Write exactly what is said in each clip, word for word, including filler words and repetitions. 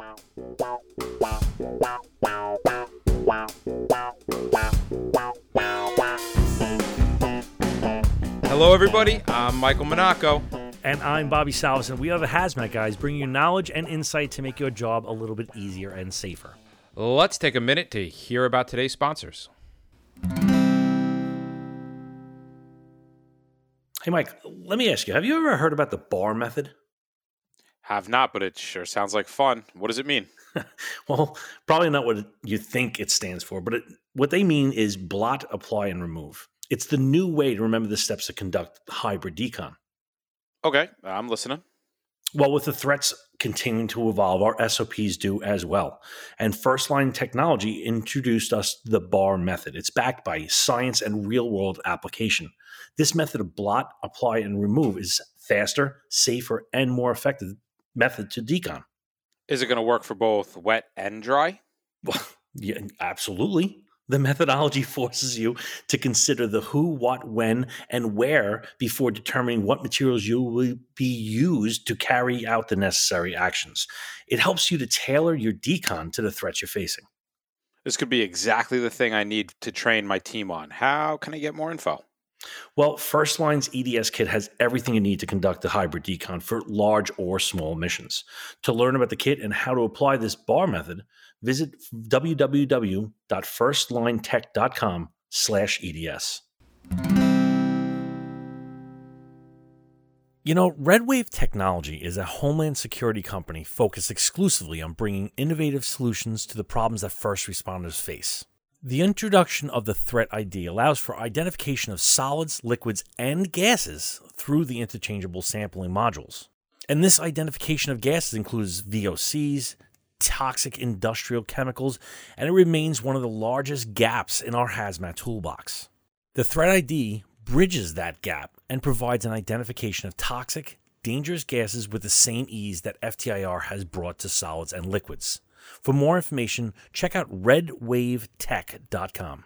Hello, everybody. I'm Michael Monaco. And I'm Bobby Salvesen. We are the Hazmat Guys, bringing you knowledge and insight to make your job a little bit easier and safer. Let's take a minute to hear about today's sponsors. Hey, Mike, let me ask you, have you ever heard about the BAR method? Have not, but it sure sounds like fun. What does it mean? Well, probably not what you think it stands for, but it, what they mean is blot, apply, and remove. It's the new way to remember the steps to conduct hybrid decon. Okay, I'm listening. Well, with the threats continuing to evolve, our S O Ps do as well. And First Line Technology introduced us the BAR method. It's backed by science and real-world application. This method of blot, apply, and remove is faster, safer, and more effective method to decon. Is it going to work for both wet and dry? Well, yeah, absolutely. The methodology forces you to consider the who, what, when, and where before determining what materials you will be used to carry out the necessary actions. It helps you to tailor your decon to the threats you're facing. This could be exactly the thing I need to train my team on. How can I get more info? Well, First Line's E D S kit has everything you need to conduct a hybrid decon for large or small missions. To learn about the kit and how to apply this BAR method, visit www.firstlinetech.com slash EDS. You know, Red Wave Technology is a homeland security company focused exclusively on bringing innovative solutions to the problems that first responders face. The introduction of the Threat I D allows for identification of solids, liquids, and gases through the interchangeable sampling modules. And this identification of gases includes V O Cs, toxic industrial chemicals, and it remains one of the largest gaps in our hazmat toolbox. The Threat I D bridges that gap and provides an identification of toxic, dangerous gases with the same ease that F T I R has brought to solids and liquids. For more information, check out red wave tech dot com.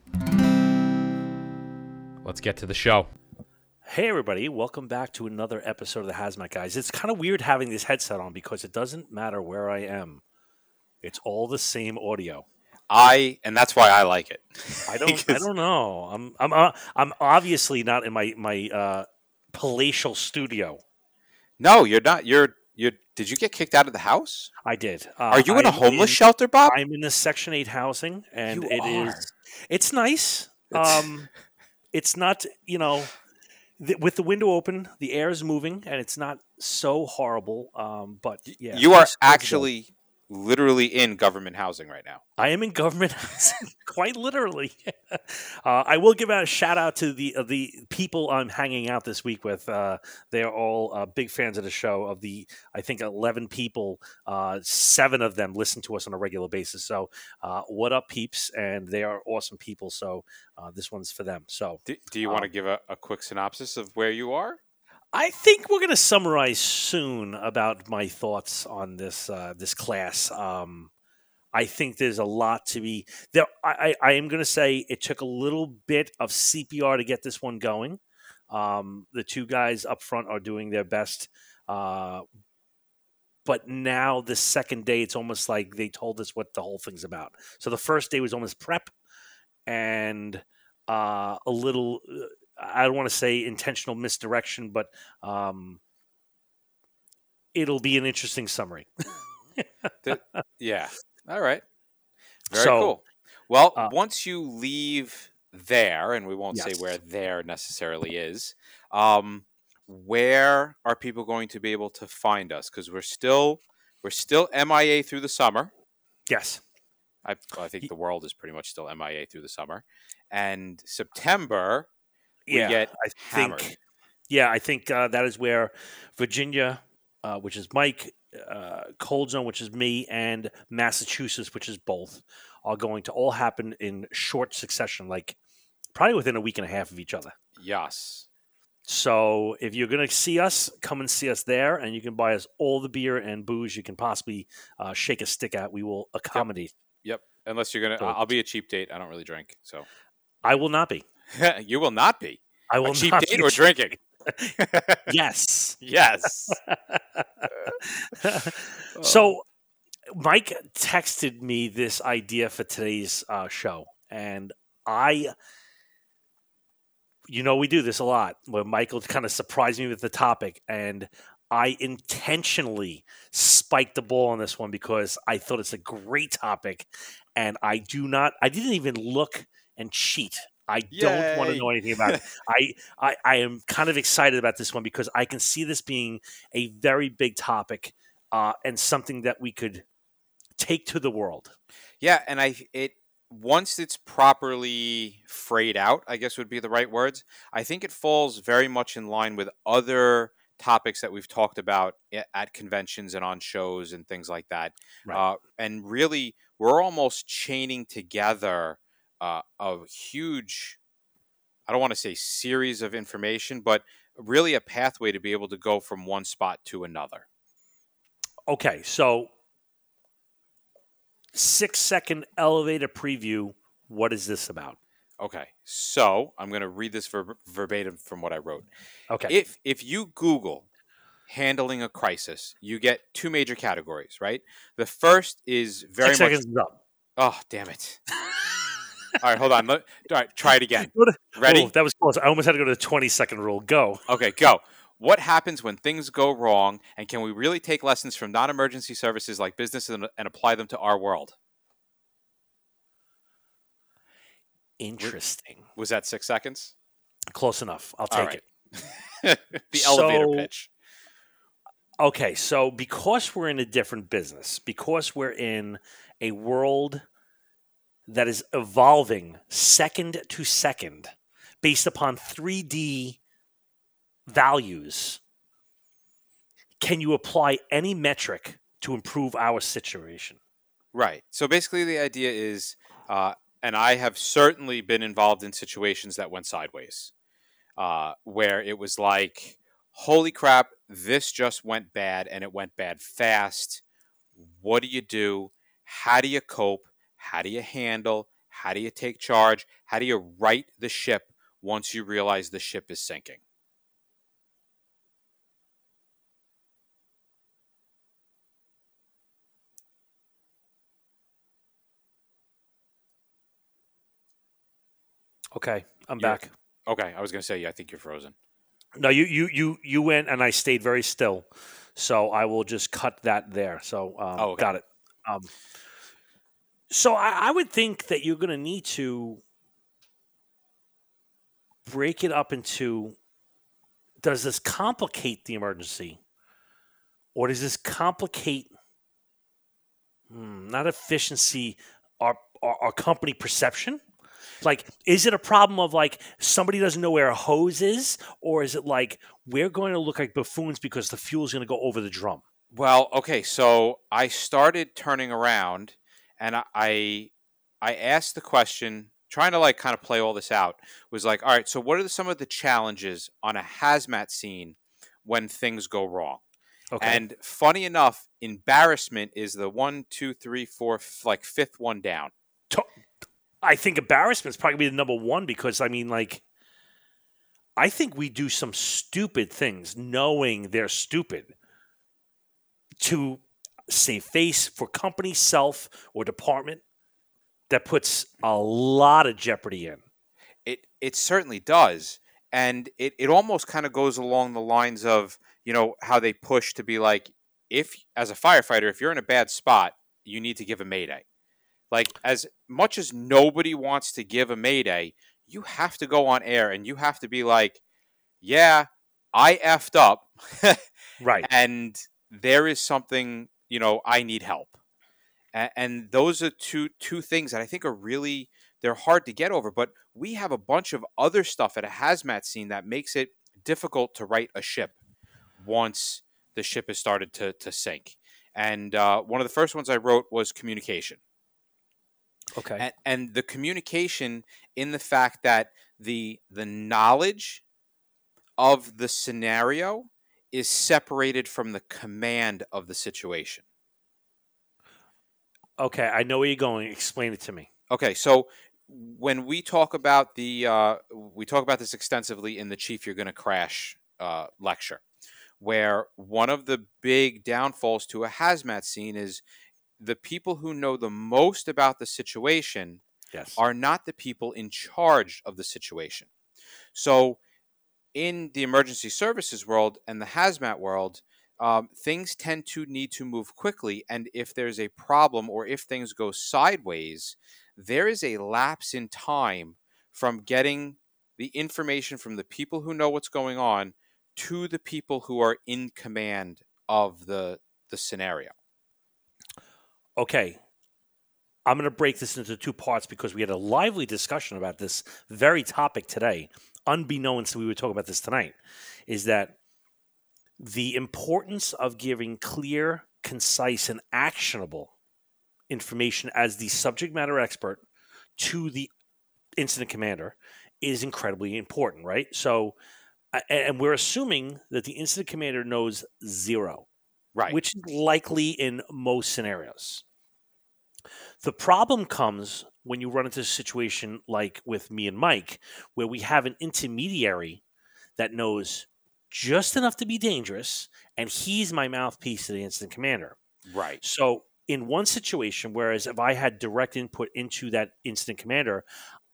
Let's get to the show. Hey, everybody. Welcome back to another episode of the Hazmat Guys. It's kind of weird having this headset on because it doesn't matter where I am. It's all the same audio. I and that's why I like it. I don't. I don't know. I'm. I'm. Uh, I'm obviously not in my my uh, palatial studio. No, you're not. You're. You did you get kicked out of the house? I did. Uh, Are you in I'm a homeless in, shelter, Bob? I'm in a Section eight housing, and you it are. is. It's nice. It's, um, it's not. You know, th- with the window open, the air is moving, and it's not so horrible. Um, but yeah, you are actually literally in government housing right now. I am in government housing, quite literally. uh, I will give out a shout out to the uh, the people I'm hanging out this week with. Uh, they are all uh, big fans of the show. Of the, I think, eleven people, uh, seven of them listen to us on a regular basis. So, uh, what up, peeps? And they are awesome people. So, uh, this one's for them. So, Do, do you um, want to give a, a quick synopsis of where you are? I think we're going to summarize soon about my thoughts on this uh, this class. Um, I think there's a lot to be there. I, I, I am going to say it took a little bit of C P R to get this one going. Um, the two guys up front are doing their best. Uh, but now the second day, it's almost like they told us what the whole thing's about. So the first day was almost prep and uh, a little, I don't want to say intentional misdirection, but um, it'll be an interesting summary. the, yeah. All right. Very so, cool. Well, uh, once you leave there, and we won't yes. say where there necessarily is, um, where are people going to be able to find us? Because we're still we're still M I A through the summer. Yes. I, I think the world is pretty much still M I A through the summer. And September, we yeah, get I hammered. think. Yeah, I think uh, that is where Virginia, uh, which is Mike, uh, Cold Zone, which is me, and Massachusetts, which is both, are going to all happen in short succession, like probably within a week and a half of each other. Yes. So if you're going to see us, come and see us there, and you can buy us all the beer and booze you can possibly uh, shake a stick at. We will accommodate. Yep. yep. Unless you're going to, So, I'll be a cheap date. I don't really drink. So I will not be. you will not be. I will a cheap not date be or drinking. Yes. Yes. So Mike texted me this idea for today's uh, show, and I, you know, we do this a lot where Michael kind of surprised me with the topic, and I intentionally spiked the ball on this one because I thought it's a great topic, and I do not, I didn't even look and cheat. I don't want to Yay. know anything about it. I, I I am kind of excited about this one because I can see this being a very big topic uh, and something that we could take to the world. Yeah, and I it once it's properly frayed out, I guess would be the right words. I think it falls very much in line with other topics that we've talked about a- at conventions and on shows and things like that. Right. Uh, and really, we're almost chaining together uh, a huge, I don't want to say series of information, but really a pathway to be able to go from one spot to another. Okay, so six second elevator preview. What is this about? Okay, so I'm going to read this ver- verbatim from what I wrote. Okay. If if you Google handling a crisis, you get two major categories, right? The first is very Six much. seconds is up. Oh, damn it! All right, hold on. Let, all right, try it again. Go to- Ready? Oh, that was close. I almost had to go to the twenty second rule. Go. Okay, go. What happens when things go wrong, and can we really take lessons from non-emergency services like business and, and apply them to our world? Interesting. Was that six seconds? Close enough. I'll All take right. it. The elevator So- pitch. Okay, so because we're in a different business, because we're in a world that is evolving second to second based upon three D values, can you apply any metric to improve our situation? Right. So basically, the idea is, uh, and I have certainly been involved in situations that went sideways, uh, where it was like, holy crap, this just went bad, and it went bad fast. What do you do? How do you cope? How do you handle? How do you take charge? How do you right the ship once you realize the ship is sinking? Okay, I'm Yeah. back. Okay, I was going to say, yeah, I think you're frozen. No, you you you you went and I stayed very still, so I will just cut that there. So um, Oh, okay. got it. Um, so I, I would think that you're going to need to break it up into: does this complicate the emergency, or does this complicate hmm, not efficiency, our, our our company perception? Like, is it a problem of like somebody doesn't know where a hose is, or is it like we're going to look like buffoons because the fuel's going to go over the drum? Well, okay, so I started turning around, and I, I I asked the question, trying to like kind of play all this out. Was like, all right, so what are the, some of the challenges on a hazmat scene when things go wrong? Okay. And funny enough, embarrassment is the one, two, three, four, f- like fifth one down. To- I think embarrassment is probably gonna be the number one because I mean, like, I think we do some stupid things knowing they're stupid to save face for company, self, or department that puts a lot of jeopardy in. It it certainly does, and it it almost kind of goes along the lines of, you know, how they push to be like, if as a firefighter, if you're in a bad spot, you need to give a mayday. Like, as much as nobody wants to give a mayday, you have to go on air and you have to be like, yeah, I effed up, Right. and there is something, you know, I need help. And, and those are two two things that I think are really, they're hard to get over. But we have a bunch of other stuff at a hazmat scene that makes it difficult to right a ship once the ship has started to to sink. And uh, one of the first ones I wrote was communication. Okay. and, and the communication in the fact that the the knowledge of the scenario is separated from the command of the situation. Okay. I know where you're going. Explain it to me. Okay, so when we talk about the uh, we talk about this extensively in the Chief You're Gonna Crash uh, lecture, where one of the big downfalls to a hazmat scene is the people who know the most about the situation Yes. are not the people in charge of the situation. So in the emergency services world and the hazmat world, um, things tend to need to move quickly. And if there's a problem or if things go sideways, there is a lapse in time from getting the information from the people who know what's going on to the people who are in command of the the scenario. Okay. I'm going to break this into two parts because we had a lively discussion about this very topic today. Unbeknownst, we were talking about this tonight, is that the importance of giving clear, concise, and actionable information as the subject matter expert to the incident commander is incredibly important, right? So, and we're assuming that the incident commander knows zero, Right. which is likely in most scenarios. The problem comes when you run into a situation like with me and Mike, where we have an intermediary that knows just enough to be dangerous, and he's my mouthpiece to the incident commander. Right. So in one situation, whereas if I had direct input into that incident commander,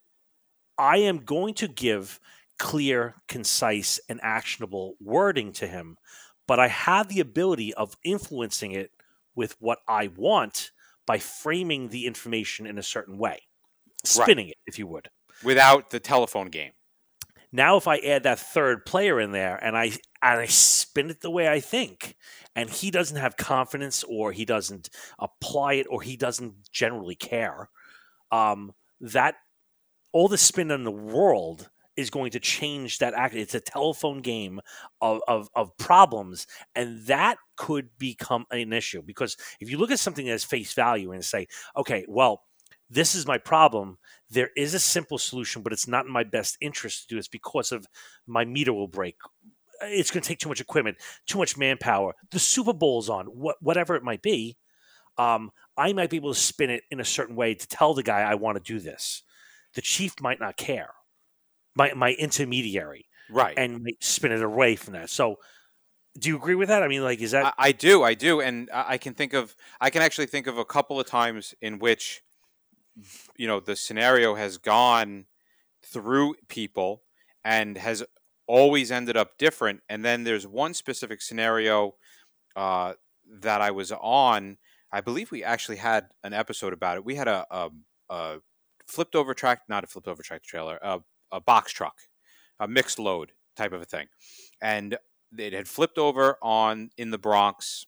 I am going to give clear, concise, and actionable wording to him, but I have the ability of influencing it with what I want by framing the information in a certain way, spinning it, if you would. Without the telephone game. Now, if I add that third player in there and I and I spin it the way I think, and he doesn't have confidence, or he doesn't apply it, or he doesn't generally care, um, that all the spin in the world is going to change that act. It's a telephone game of, of, of problems, and that could become an issue. Because if you look at something as face value and say, okay, well, this is my problem. There is a simple solution, but it's not in my best interest to do this because of my meter will break. It's going to take too much equipment, too much manpower. The Super Bowl's on, wh- whatever it might be. Um, I might be able to spin it in a certain way to tell the guy I want to do this. The chief might not care. My my intermediary, Right. and might spin it away from that. So, do you agree with that? I mean, like, is that? I, I do, I do, and I I can think of, I can actually think of a couple of times in which, you know, the scenario has gone through people and has always ended up different. And then there's one specific scenario uh, that I was on. I believe we actually had an episode about it. We had a, a, a flipped over track, not a flipped over tractor trailer, a, a box truck, a mixed load type of a thing. And it had flipped over on in the Bronx,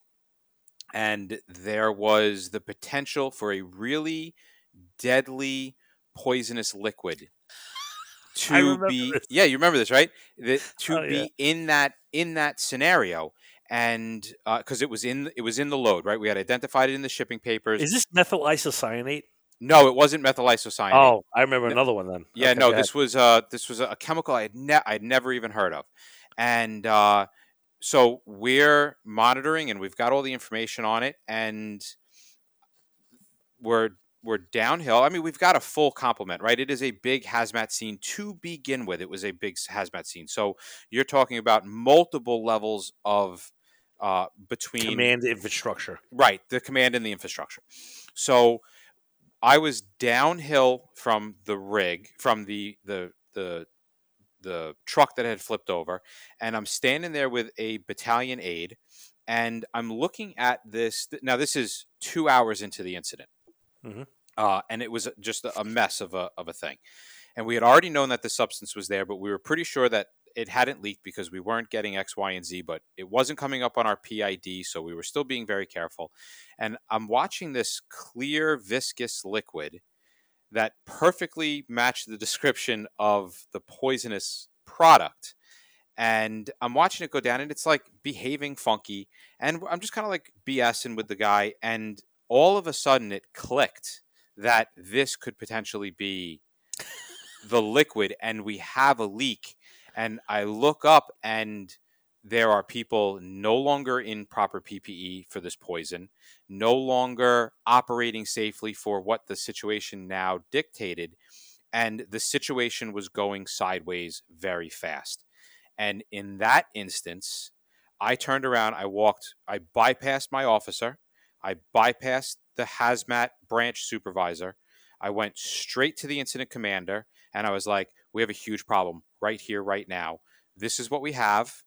and there was the potential for a really deadly poisonous liquid I to remember be this. yeah you remember this, right? That to Oh, be yeah. in that in that scenario, and because it was in it was in the load, right? We had identified it in the shipping papers. Is this methyl isocyanate? No, it wasn't methyl isocyanate. Oh, I remember No- another one then. Yeah, Okay, no, go ahead. this was uh this was a chemical I had ne- I'd never even heard of. And uh so we're monitoring and we've got all the information on it, and we're we're downhill. I mean, we've got a full complement, right? It is a big hazmat scene to begin with. It was a big hazmat scene. So you're talking about multiple levels of uh between Command infrastructure. right, the command and the infrastructure. So I was downhill from the rig, from the the the the truck that had flipped over, and I'm standing there with a battalion aide, and I'm looking at this. Now, this is two hours into the incident, Mhm. uh, and it was just a mess of a of a thing. And we had already known that the substance was there, but we were pretty sure that it hadn't leaked because we weren't getting X, Y, and Z, but it wasn't coming up on our P I D, so we were still being very careful. And I'm watching this clear, viscous liquid that perfectly matched the description of the poisonous product. And I'm watching it go down, and it's like behaving funky. And I'm just kind of like BSing with the guy. And all of a sudden, it clicked that this could potentially be the liquid, and we have a leak. And I look up, and there are people no longer in proper P P E for this poison, no longer operating safely for what the situation now dictated. And the situation was going sideways very fast. And in that instance, I turned around, I walked, I bypassed my officer, I bypassed the hazmat branch supervisor. I went straight to the incident commander, and I was like, we have a huge problem right here, right now. This is what we have.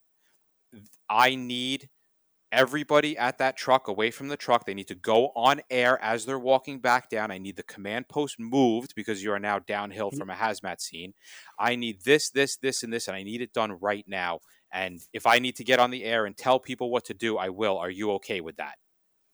I need everybody at that truck away from the truck. They need to go on air as they're walking back down. I need the command post moved because you are now downhill from a hazmat scene. I need this, this, this, and this, and I need it done right now. And if I need to get on the air and tell people what to do, I will. Are you okay with that?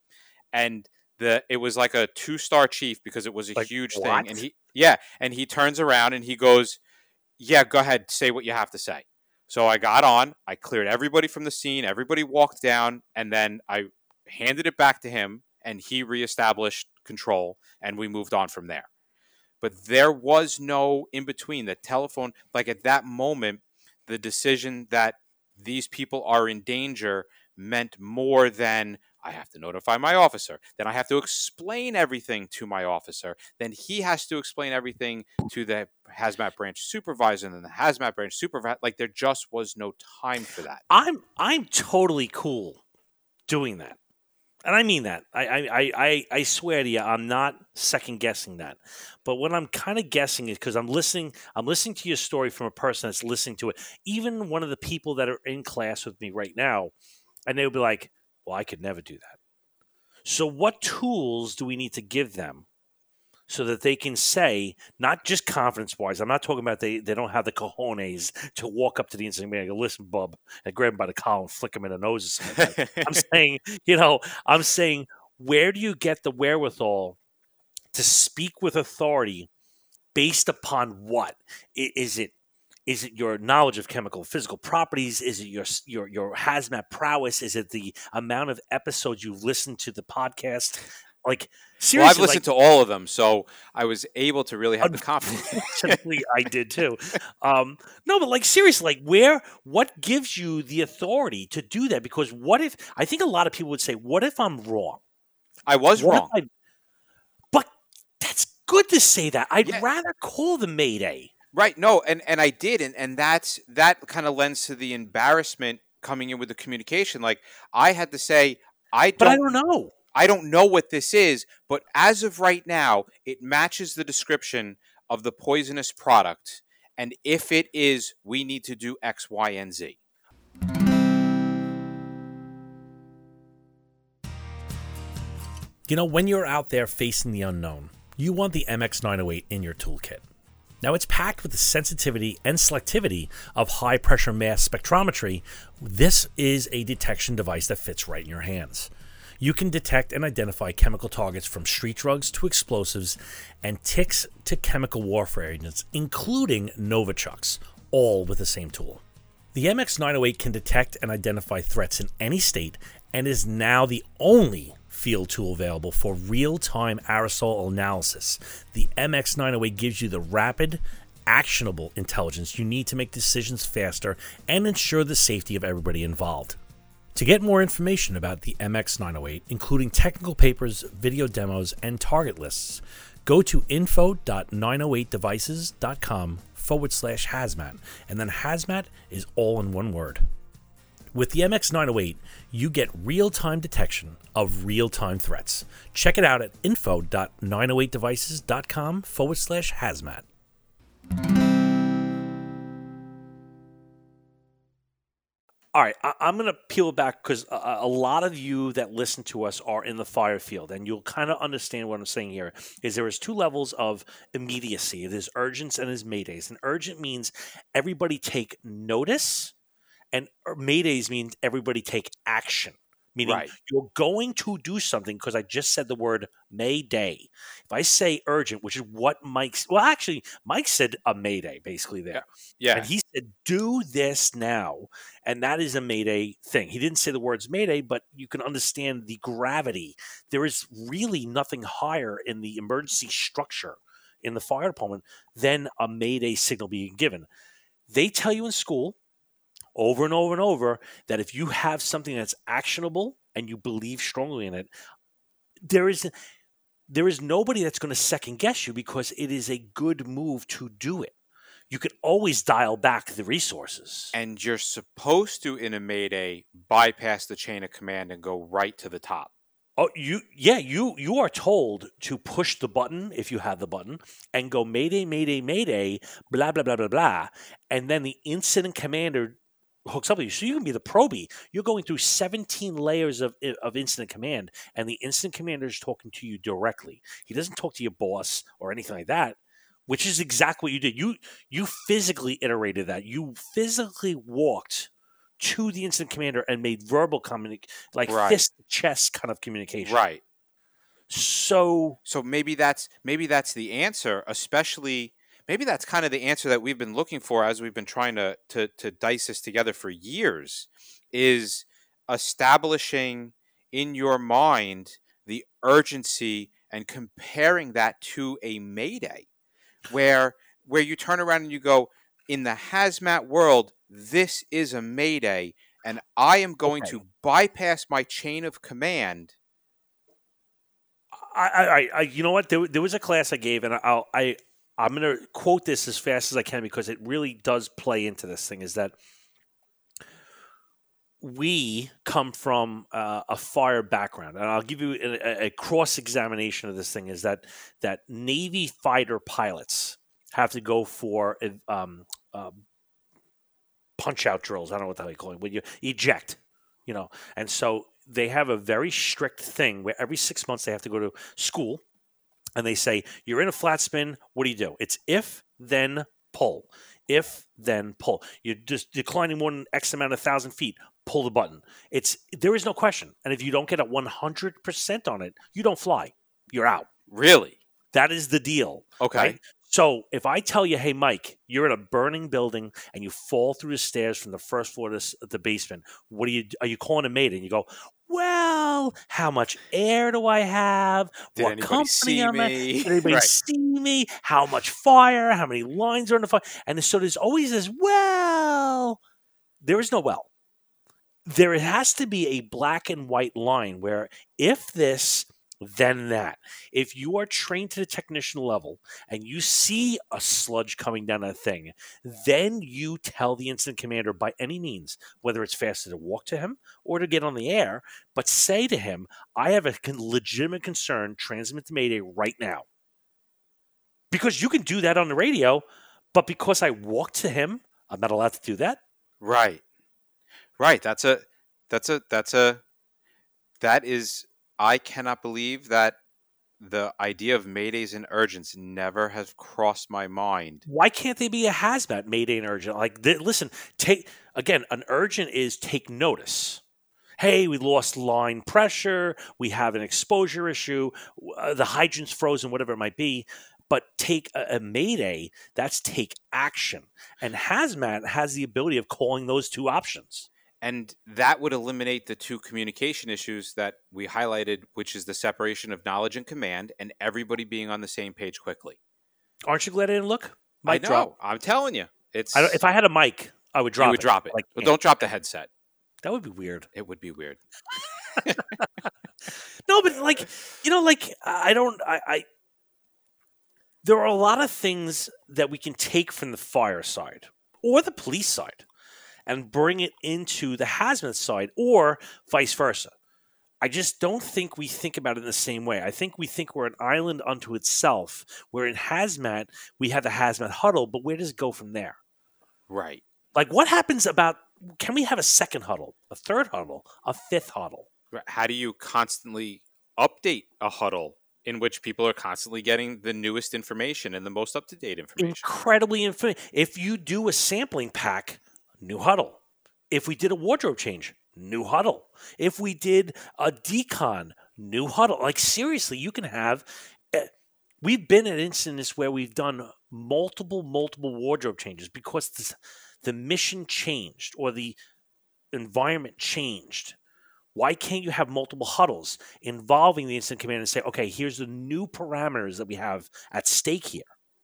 And the it was like a two-star chief because it was a Like, huge what? thing. And he, yeah, and he turns around and he goes, yeah, go ahead, say what you have to say. So I got on, I cleared everybody from the scene, everybody walked down, and then I handed it back to him, and he reestablished control, and we moved on from there. But there was no in-between. The telephone, like at that moment, the decision that these people are in danger meant more than I have to notify my officer. Then I have to explain everything to my officer. Then he has to explain everything to the hazmat branch supervisor, and then the hazmat branch supervisor. Like there just was no time for that. I'm I'm totally cool doing that, and I mean that. I I I, I swear to you, I'm not second guessing that. But what I'm kind of guessing is because I'm listening. I'm listening to your story from a person that's listening to it. Even one of the people that are in class with me right now, and they'll be like, well, I could never do that. So what tools do we need to give them so that they can say, not just confidence-wise, I'm not talking about they, they don't have the cojones to walk up to the incident man and go, listen, bub, and grab him by the collar and flick him in the nose or something like that. I'm saying, you know, I'm saying, where do you get the wherewithal to speak with authority based upon what? I- Is it Is it your knowledge of chemical physical properties? Is it your your your hazmat prowess? Is it the amount of episodes you've listened to the podcast? Like seriously, Well, I've listened like, to all of them, so I was able to really have the confidence. Unfortunately, I did too. Um, no, but like seriously, like where, what gives you the authority to do that? Because what if, I think a lot of people would say, what if I'm wrong? I was What if wrong. I- but that's good to say that. I'd Yeah. rather call the Mayday. Right. No, and, and I did, and, and that's that kind of lends to the embarrassment coming in with the communication. Like I had to say, I don't But I don't know. I don't know what this is, but as of right now, it matches the description of the poisonous product. And if it is, we need to do X, Y, and Z. You know, when you're out there facing the unknown, you want the M X nine oh eight in your toolkit. Now, it's packed with the sensitivity and selectivity of high-pressure mass spectrometry. This is a detection device that fits right in your hands. You can detect and identify chemical targets from street drugs to explosives and ticks to chemical warfare agents, including Novichokes, all with the same tool. The M X nine oh eight can detect and identify threats in any state and is now the only field tool available for real-time aerosol analysis. The M X nine oh eight gives you the rapid, actionable intelligence you need to make decisions faster and ensure the safety of everybody involved. To get more information about the M X nine oh eight, including technical papers, video demos, and target lists, go to info.908devices.com forward slash hazmat, and then hazmat is all in one word. With the M X nine oh eight, you get real-time detection of real-time threats. Check it out at info.908devices.com forward slash hazmat. All right, I- I'm going to peel back because a-, a lot of you that listen to us are in the fire field, and you'll kind of understand what I'm saying here. Is there is two levels of immediacy. There's urgents and there's maydays. And urgent means everybody take notice, and maydays means everybody take action. Meaning Right. you're going to do something because I just said the word mayday. If I say urgent, which is what Mike's, well, actually, Mike said a mayday basically there. Yeah. And he said, do this now. And that is a mayday thing. He didn't say the words mayday, but you can understand the gravity. There is really nothing higher in the emergency structure in the fire department than a mayday signal being given. They tell you in school over and over and over that if you have something that's actionable and you believe strongly in it, there is there is nobody that's going to second guess you because it is a good move to do it. You can always dial back the resources. And you're supposed to, in a mayday, bypass the chain of command and go right to the top. Oh, you yeah, you you are told to push the button if you have the button and go Mayday, Mayday, Mayday, blah blah blah blah blah, and then the incident commander hooks up with you. So you can be the probie. You're going through seventeen layers of of incident command, and the incident commander is talking to you directly. He doesn't talk to your boss or anything like that, which is exactly what you did. You you physically iterated that. You physically walked to the incident commander and made verbal communic like Right. fist to chest kind of communication. Right. So So maybe that's maybe that's the answer, especially maybe that's kind of the answer that we've been looking for as we've been trying to to to dice this together for years, is establishing in your mind the urgency and comparing that to a mayday, where where you turn around and you go, in the hazmat world, this is a mayday, and I am going Okay. to bypass my chain of command. I, I, I you know what? There, there was a class I gave, and I'll, I, I'm going to quote this as fast as I can because it really does play into this thing. Is that we come from uh, a fire background, and I'll give you a, a cross examination of this thing. Is that that Navy fighter pilots have to go for um, uh, punch out drills. I don't know what the hell you call it when you eject, you know, and so they have a very strict thing where every six months they have to go to school, and they say, you're in a flat spin. What do you do? It's if, then pull. If, then pull. You're just declining more than X amount of thousand feet. Pull the button. It's there is no question. And if you don't get a one hundred percent on it, you don't fly. You're out. Really? That is the deal. Okay. Right? So if I tell you, hey, Mike, you're in a burning building and you fall through the stairs from the first floor to s- the basement, what are you? Are you calling a maid? And you go, well, how much air do I have? Did what anybody company see am I? me? Did anybody Right. see me? How much fire? How many lines are in the fire? And so there's always this, well, there is no well. There has to be a black and white line where if this, then that. If you are trained to the technician level and you see a sludge coming down a thing, then you tell the incident commander by any means, whether it's faster to walk to him or to get on the air, but say to him, I have a con- legitimate concern, transmit to Mayday right now. Because you can do that on the radio, but because I walked to him, I'm not allowed to do that. Right. Right. That's a that's a that's a that is I cannot believe that the idea of maydays and urgents never has crossed my mind. Why can't they be a hazmat, Mayday and urgent? Like, th- listen, take again. An urgent is take notice. Hey, we lost line pressure. We have an exposure issue. Uh, the hydrant's frozen, whatever it might be. But take a, a Mayday. That's take action. And hazmat has the ability of calling those two options. And that would eliminate the two communication issues that we highlighted, which is the separation of knowledge and command and everybody being on the same page quickly. Aren't you glad I didn't look? I Mic know. drop. I'm telling you. It's I don't, if I had a mic, I would drop you would it. drop it. Like, But don't drop the headset. that would be weird. It would be weird. No, but like, you know, like I don't, I, I, there are a lot of things that we can take from the fire side or the police side and bring it into the hazmat side or vice versa. I just don't think we think about it in the same way. I think we think we're an island unto itself, where in hazmat, we have the hazmat huddle, but where does it go from there? Right. Like, what happens about, can we have a second huddle, a third huddle, a fifth huddle? How do you constantly update a huddle in which people are constantly getting the newest information and the most up-to-date information? Incredibly infinite. If you do a sampling pack, new huddle. If we did a wardrobe change, new huddle. If we did a decon, new huddle. Like, seriously, you can have. Uh, we've been at incidents where we've done multiple, multiple wardrobe changes because the, the mission changed or the environment changed. Why can't you have multiple huddles involving the incident commander and say, okay, here's the new parameters that we have at stake here?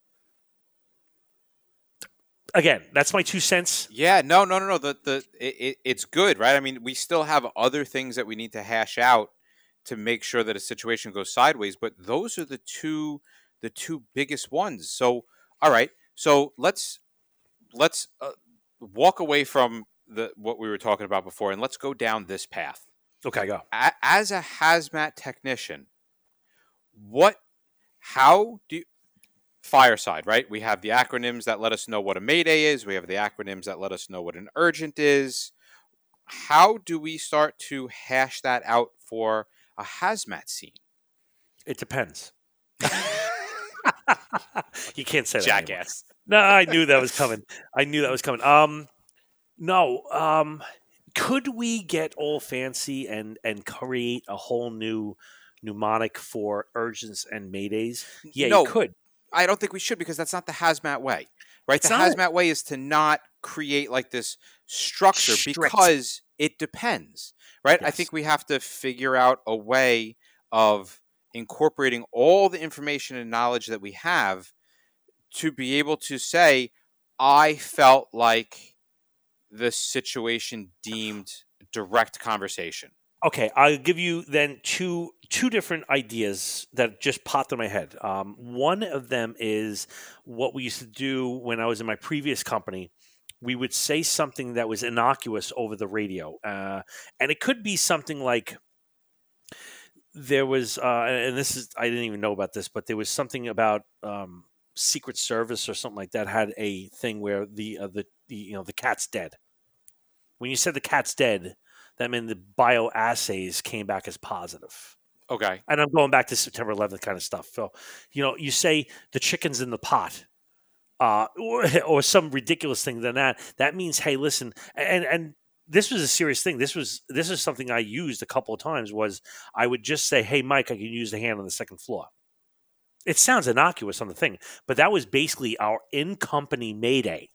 Again, that's my two cents. Yeah, no, no, no, no. The the it, it, it's good, right? I mean, we still have other things that we need to hash out to make sure that a situation goes sideways, but those are the two the two biggest ones. So, all right, so let's let's uh, walk away from the what we were talking about before, and let's go down this path. Okay, go. A- as a hazmat technician, what, how do you, Fireside, right? We have the acronyms that let us know what a Mayday is. We have the acronyms that let us know what an urgent is. How do we start to hash that out for a hazmat scene? It depends. You can't say that anymore. Jackass. No, I knew that was coming. I knew that was coming. Um, no. Um, could we get all fancy and and create a whole new mnemonic for urgents and maydays? Yeah, No. you could. I don't think we should, because that's not the hazmat way, right? It's the not. hazmat way is to not create like this structure Strict. because it depends, right? I Yes. think we have to figure out a way of incorporating all the information and knowledge that we have to be able to say, I felt like the situation deemed direct conversation. Okay, I'll give you then two two different ideas that just popped in my head. Um, one of them is what we used to do when I was in my previous company. We would say something that was innocuous over the radio, uh, and it could be something like there was, uh, and this is I didn't even know about this, but there was something about um, Secret Service or something like that had a thing where the uh, the, the you know the cat's dead. When you said the cat's dead, that meant the bioassays came back as positive. Okay. And I'm going back to September eleventh kind of stuff. So, you know, you say the chicken's in the pot, uh, or, or some ridiculous thing than that. That means, hey, listen, and and this was a serious thing. This was this is something I used a couple of times. Was I would just say, hey, Mike, I can use the hand on the second floor. It sounds innocuous on the thing, but that was basically our in-company mayday.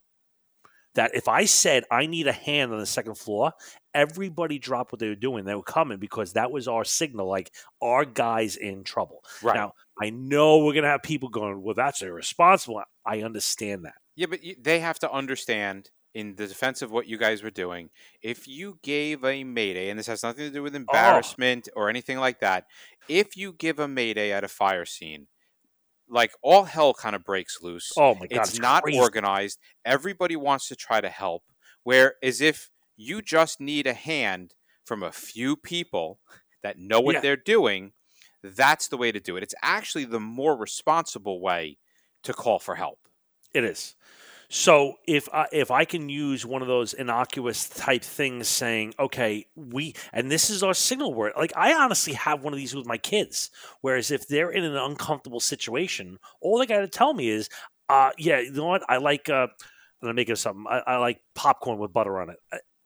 That if I said I need a hand on the second floor, everybody dropped what they were doing. They were coming because that was our signal, like our guy's in trouble. Right. Now, I know we're going to have people going, well, that's irresponsible. I understand that. Yeah, but you, they have to understand, in the defense of what you guys were doing, if you gave a mayday, and this has nothing to do with embarrassment oh. or anything like that, if you give a mayday at a fire scene, like all hell kind of breaks loose. Oh my God, it's, it's not crazy. organized. Everybody wants to try to help. Whereas if you just need a hand from a few people that know what Yeah. they're doing, that's the way to do it. It's actually the more responsible way to call for help. It is. So if I, if I can use one of those innocuous type things saying, okay, we, and this is our signal word. Like I honestly have one of these with my kids. Whereas if they're in an uncomfortable situation, all they got to tell me is, uh, yeah, you know what? I like, uh, I'm making something. I, I like popcorn with butter on it.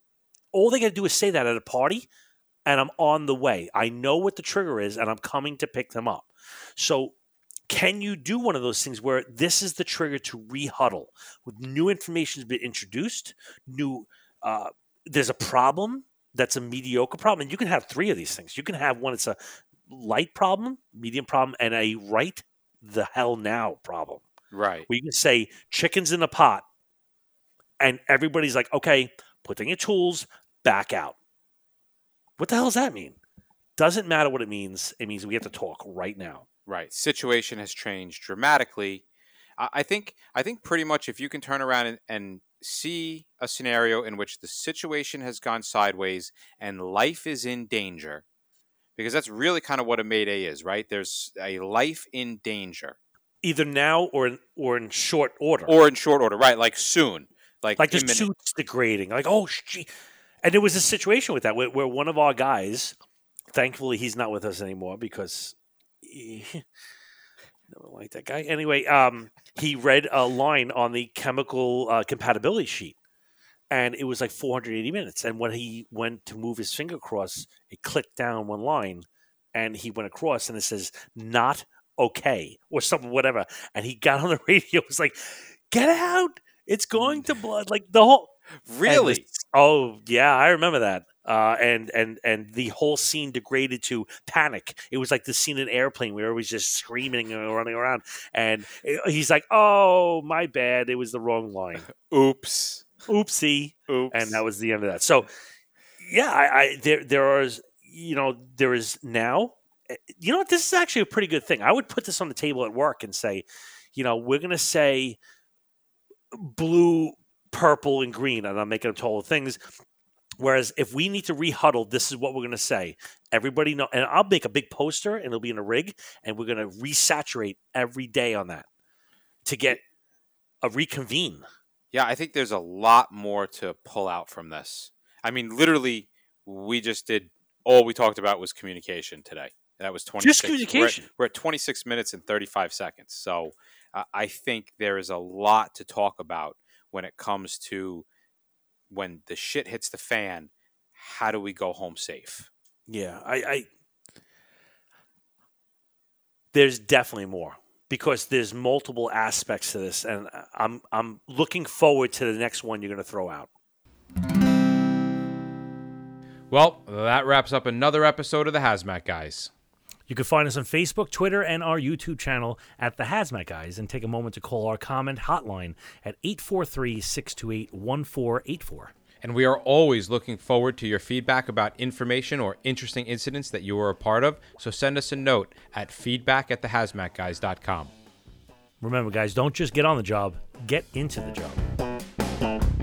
All they got to do is say that at a party, and I'm on the way. I know what the trigger is, and I'm coming to pick them up. So can you do one of those things where this is the trigger to rehuddle with new information has been introduced, new uh, there's a problem that's a mediocre problem, and you can have three of these things. You can have one that's a light problem, medium problem, and a right the hell now problem. Right. Where you can say chicken's in a pot, and everybody's like, okay, put in your tools, back out. What the hell does that mean? Doesn't matter what it means. It means we have to talk right now. Right. Situation has changed dramatically. I I think I think pretty much if you can turn around and, and see a scenario in which the situation has gone sideways and life is in danger, because that's really kind of what a mayday is, right? There's a life in danger. Either now or in, or in short order. Or in short order, right? Like soon. Like, like the imminent. suit's degrading. Like, oh, gee. And there was a situation with that where, where one of our guys, thankfully he's not with us anymore because he, I don't like that guy. Anyway, um, he read a line on the chemical uh, compatibility sheet, and it was like four hundred eighty minutes. And when he went to move his finger across, it clicked down one line, and he went across, and it says, not okay, or something, whatever. And he got on the radio, was like, get out. It's going to blood. Like the whole... Really? This, oh, yeah, I remember that. Uh, and and and the whole scene degraded to panic. It was like the scene in Airplane where everybody's just screaming and running around. And he's like, oh, my bad. It was the wrong line. Oops. Oopsie. Oops. And that was the end of that. So, yeah, I, I there there is, you know, there is now, you know what, this is actually a pretty good thing. I would put this on the table at work and say, you know, we're going to say blue, purple, and green, and I'm making up total things. Whereas if we need to re-huddle, this is what we're going to say. Everybody know, and I'll make a big poster, and it'll be in a rig, and we're going to resaturate every day on that to get a reconvene. Yeah, I think there's a lot more to pull out from this. I mean, literally, we just did all we talked about was communication today. That was twenty-six. Just communication. We're at, we're at twenty-six minutes and thirty-five seconds. So uh, I think there is a lot to talk about when it comes to when the shit hits the fan. How do we go home safe? Yeah, I, I there's definitely more because there's multiple aspects to this, and I'm I'm looking forward to the next one you're going to throw out. Well, that wraps up another episode of the Hazmat Guys. You can find us on Facebook, Twitter, and our YouTube channel at The Hazmat Guys, and take a moment to call our comment hotline at eight four three, six two eight, one four eight four. And we are always looking forward to your feedback about information or interesting incidents that you were a part of, so send us a note at feedback at the hazmat guys dot com. Remember, guys, don't just get on the job, get into the job.